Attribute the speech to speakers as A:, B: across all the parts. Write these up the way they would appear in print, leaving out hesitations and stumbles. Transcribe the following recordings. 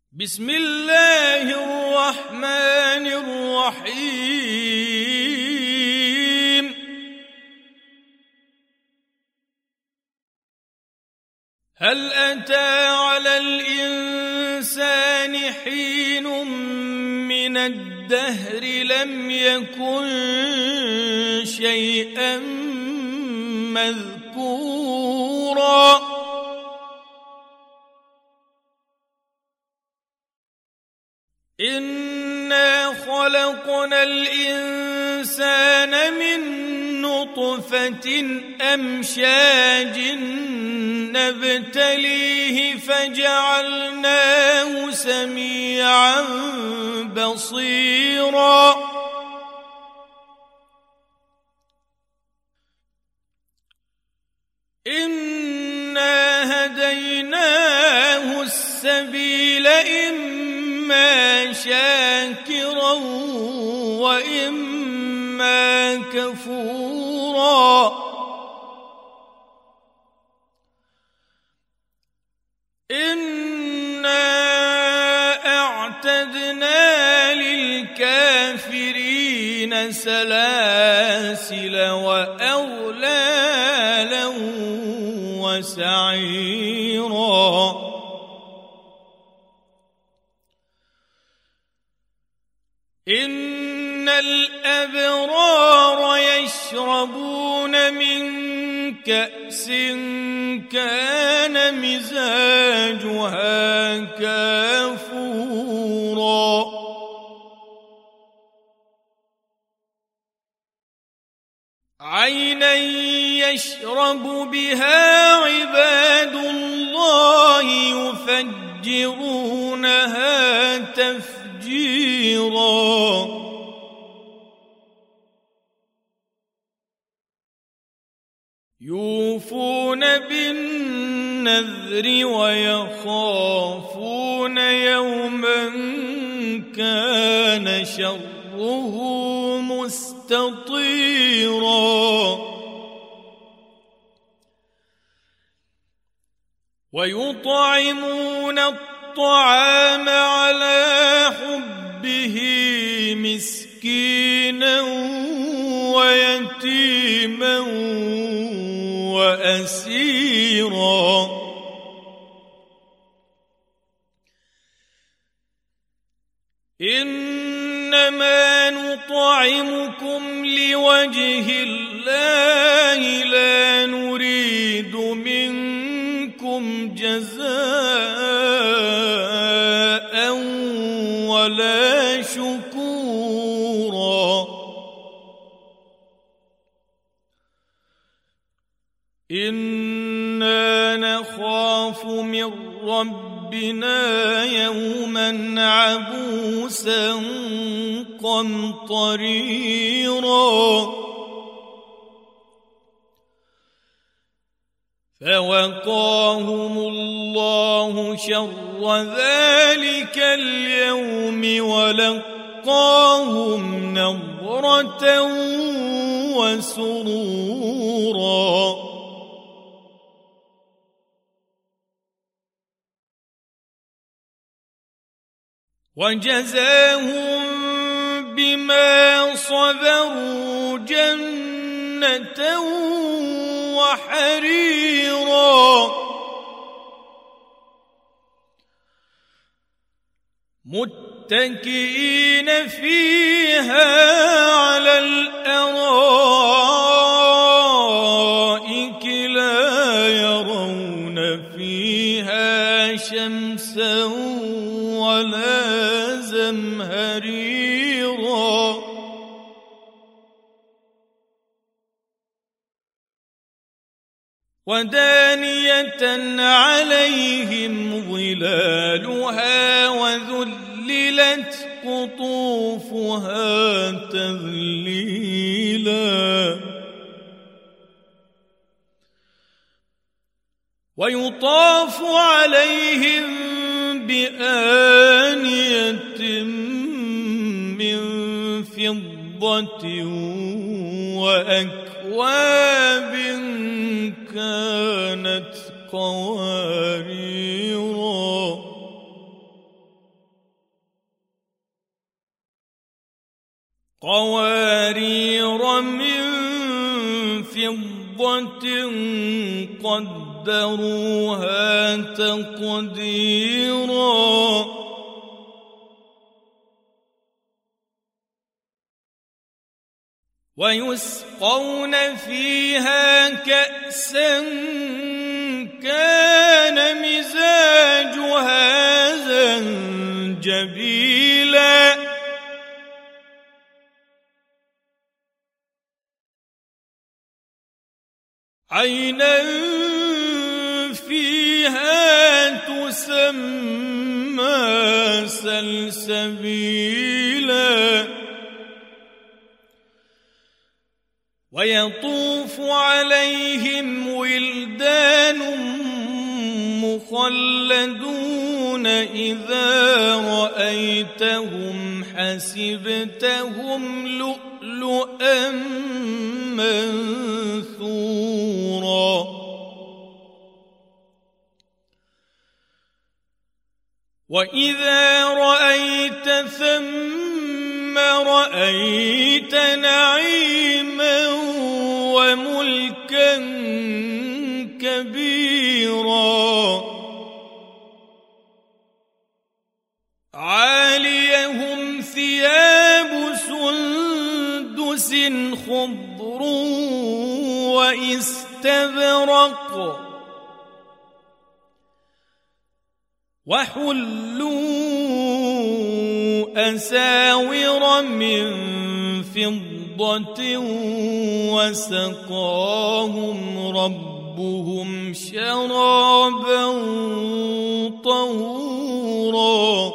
A: بسم الله الرحمن الرحيم. هل أتى على الإنسان حين من الدهر لم يكن شيئا مذكورا إنا خلقنا الإنسان من نطفة أمشاج نبتليه فجعلناه سميعا بصيرا إنا هديناه السبيل إما شاكرا وإما كفورا إنا أعتدنا للكافرين سلاسل وأغلالا وسعيرا إن الأبرار يشربون من كأس كان مزاجها كافورا عينا يشرب بها عباد الله يفجرونها تفجيرا يوفون بالنذر ويخافون يوما كان شره مستطيرا ويطعمون الطعام على حبه مسكينا ويتيما وأسيرا إنما نطعمكم لوجه الله لا نريد منكم جزاء ولا شكورا إنا نخاف من ربنا يوما عبوسا قمطريرا فوقاهم الله شر ذلك اليوم ولقاهم نضرة وسرورا وجزاهم بما صبروا جنة وحريرا متكئين فيها على الأرائك لا يرون فيها شمسا ولا زمهريرا ودانية عليهم ظلالها وذللت قطوفها تذليلا ويطاف عليهم بآنية من فضة وأكواب كانت قواريرا قوارير من فضة قدروها تقديرا ويسقون فيها كأسا كان مزاجها زنجبيلا عينا فيها تسمى سلسبيلا ويطوف عليهم ولدان مخلدون إذا رأيتهم حسبتهم لؤلؤا منثورا وإذا رأيت ثم رأيت نعيما وملكا كبيرا عاليهم ثياب سندس خضر واستبرق وحلوا أساور من فضة وسقاهم ربهم شرابا طهورا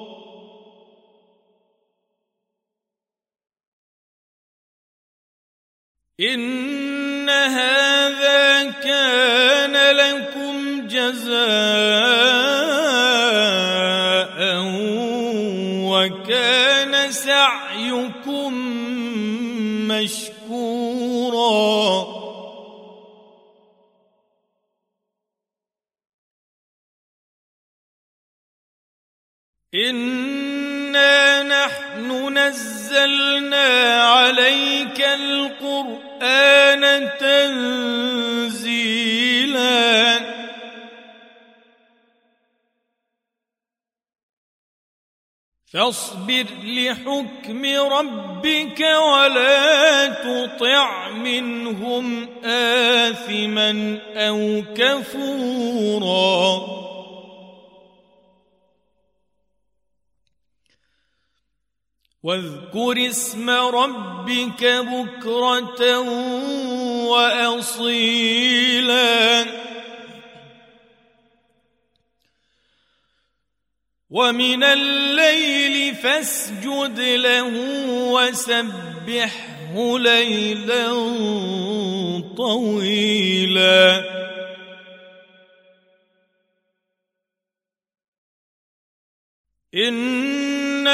A: إن هذا كان لكم جزاء وكان سعيكم مشكورا إنا نحن نزلنا عليك القرآن تنزيلا فاصبر لحكم ربك ولا تطع منهم آثما أو كفورا واذكر اسم ربك بكرة وأصيلا ومن الليل فاسجد له وسبحه ليلا طويلا إن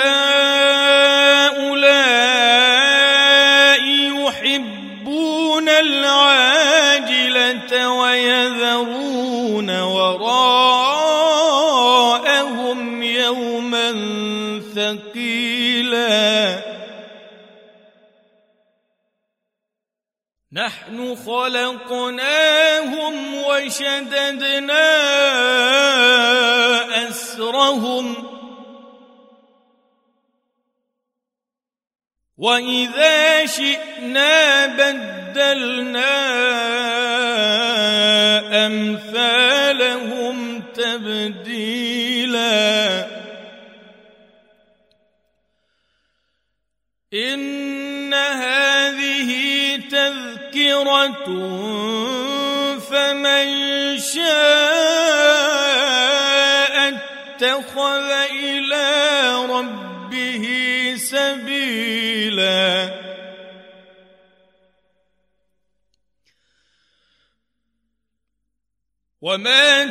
A: هؤلاء يحبون العاجلة ويذرون وراءهم يوما ثقيلا نحن خلقناهم وشددنا أسرهم وإذا شئنا بدلنا أمثالهم تبديلا إن هذه تذكرة فمن شاء اتخذ إلى ربه سبيلا وما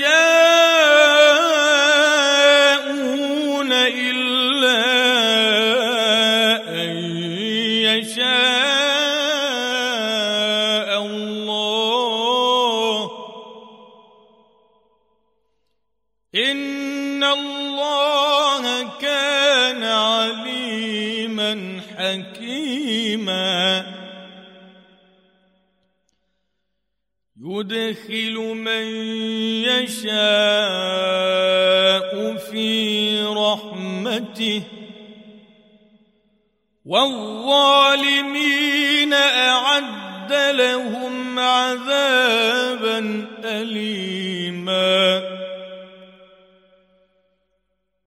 A: تشاءون إلا أن يشاء الله إن الله كان عليما حكيما يدخل من يشاء في رحمته والظالمين أعد لهم عذابا أليما